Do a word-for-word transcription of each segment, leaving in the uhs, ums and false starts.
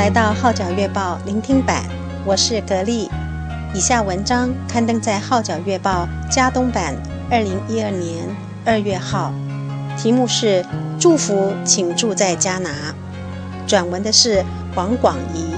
来到《号角月报》聆听版，我是格丽。以下文章刊登在《号角月报》加东版二零一二年二月号，题目是“祝福请住在加拿”，转文的是黄广怡。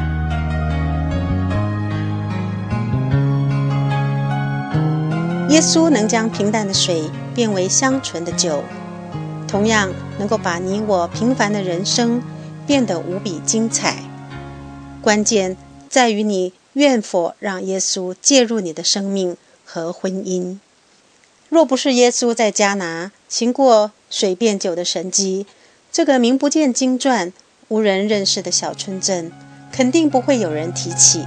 耶稣能将平淡的水变为香醇的酒，同样能够把你我平凡的人生变得无比精彩。关键在于你愿否让耶稣介入你的生命和婚姻。若不是耶稣在加拿行过水变酒的神迹，这个名不见经传、无人认识的小村镇肯定不会有人提起。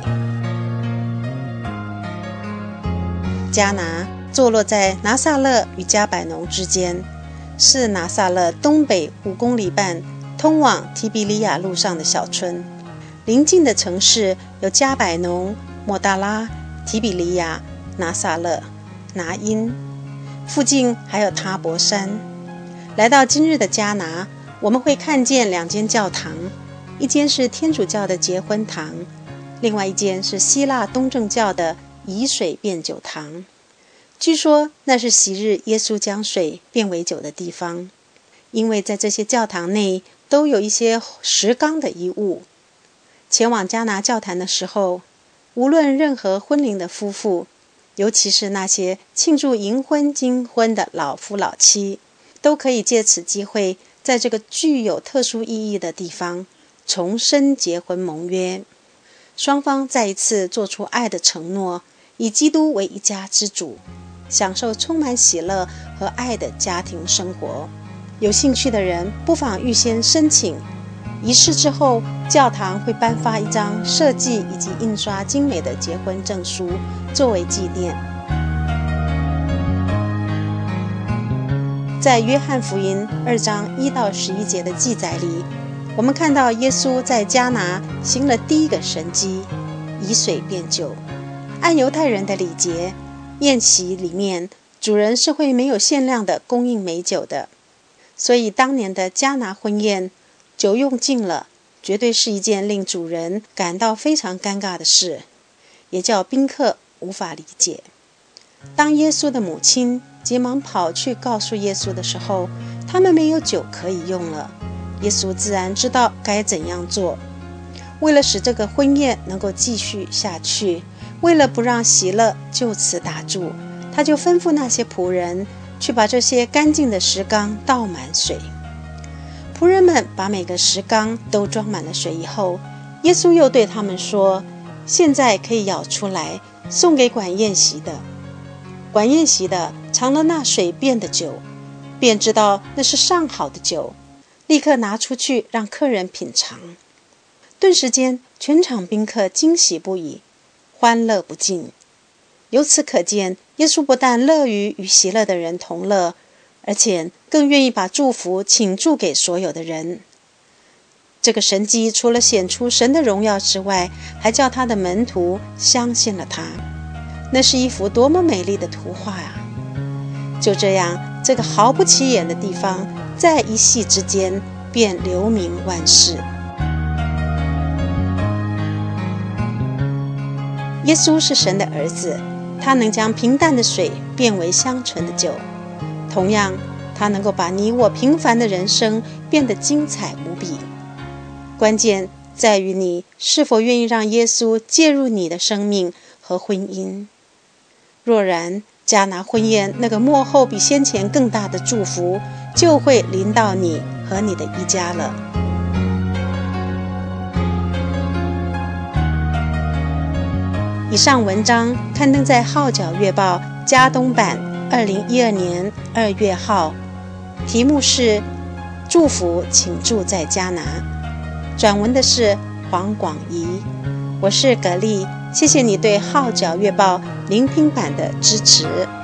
加拿坐落在拿撒勒与加百农之间，是拿撒勒东北五公里半通往提比利亚路上的小村。邻近的城市有加百农、抹大拉、提比利亚、拿撒勒、拿因，附近还有塔伯山。来到今日的加拿，我们会看见两间教堂，一间是天主教的结婚堂，另外一间是希腊东正教的以水变酒堂。据说那是昔日耶稣将水变为酒的地方，因为在这些教堂内都有一些石缸的遗物。前往加拿教坛的时候，无论任何婚龄的夫妇，尤其是那些庆祝银婚金婚的老夫老妻，都可以借此机会在这个具有特殊意义的地方重申结婚盟约，双方再一次做出爱的承诺，以基督为一家之主，享受充满喜乐和爱的家庭生活。有兴趣的人不妨预先申请，仪式之后教堂会颁发一张设计以及印刷精美的结婚证书作为纪念。在约翰福音二章一到十一节的记载里，我们看到耶稣在加拿行了第一个神迹，以水变酒。按犹太人的礼节，宴席里面主人是会没有限量的供应美酒的，所以当年的加拿婚宴，酒用尽了，绝对是一件令主人感到非常尴尬的事，也叫宾客无法理解。当耶稣的母亲急忙跑去告诉耶稣的时候，他们没有酒可以用了。耶稣自然知道该怎样做。为了使这个婚宴能够继续下去，为了不让喜乐就此打住，他就吩咐那些仆人去把这些干净的石缸倒满水。仆人们把每个石缸都装满了水以后，耶稣又对他们说，现在可以舀出来送给管宴席的。管宴席的尝了那水变的酒，便知道那是上好的酒，立刻拿出去让客人品尝。顿时间全场宾客惊喜不已，欢乐不尽。由此可见，耶稣不但乐于与喜乐的人同乐，而且更愿意把祝福倾注给所有的人。这个神迹除了显出神的荣耀之外，还叫他的门徒相信了他。那是一幅多么美丽的图画啊！就这样，这个毫不起眼的地方，在一夕之间便留名万世。耶稣是神的儿子，他能将平淡的水变为香醇的酒，同样他能够把你我平凡的人生变得精彩无比。关键在于你是否愿意让耶稣介入你的生命和婚姻。若然，加拿婚宴那个末后比先前更大的祝福就会临到你和你的一家了。以上文章刊登在《号角月报》加东版二零一二年二月号，题目是“祝福请住在加拿”，转文的是黄广怡。我是葛丽，谢谢你对《号角月报》聆听版的支持。